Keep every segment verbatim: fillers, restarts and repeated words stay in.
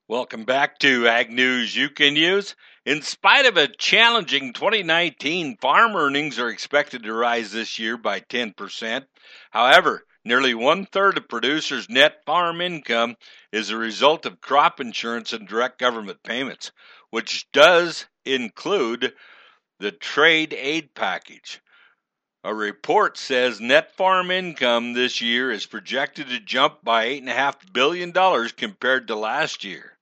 Welcome back to Ag News You Can Use. In spite of a challenging twenty nineteen, farm earnings are expected to rise this year by ten percent. However, nearly one third of producers' net farm income is a result of crop insurance and direct government payments, which does include the trade aid package. A report says net farm income this year is projected to jump by eight point five billion dollars compared to last year,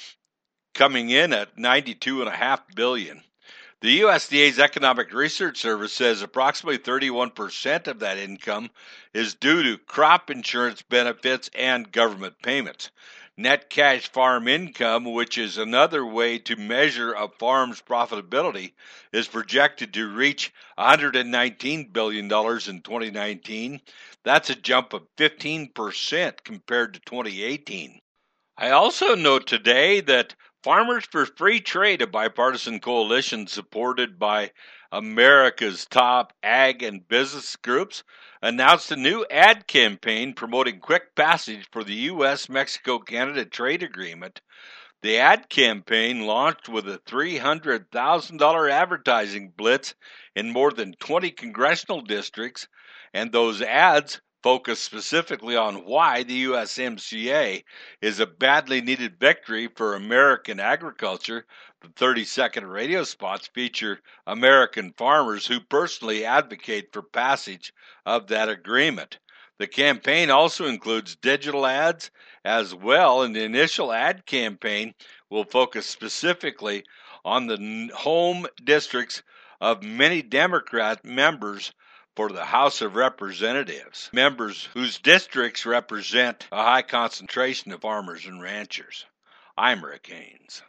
coming in at ninety-two point five billion dollars. The U S D A's Economic Research Service says approximately thirty-one percent of that income is due to crop insurance benefits and government payments. Net cash farm income, which is another way to measure a farm's profitability, is projected to reach one hundred nineteen billion dollars in twenty nineteen. That's a jump of fifteen percent compared to twenty eighteen. I also note today that Farmers for Free Trade, a bipartisan coalition supported by America's top ag and business groups, announced a new ad campaign promoting quick passage for the U S Mexico Canada trade agreement. The ad campaign launched with a three hundred thousand dollars advertising blitz in more than twenty congressional districts, and those ads focus specifically on why the U S M C A is a badly needed victory for American agriculture. The thirty second radio spots feature American farmers who personally advocate for passage of that agreement. The campaign also includes digital ads as well, and the initial ad campaign will focus specifically on the home districts of many Democrat members for the House of Representatives, members whose districts represent a high concentration of farmers and ranchers. I'm Rick Haynes.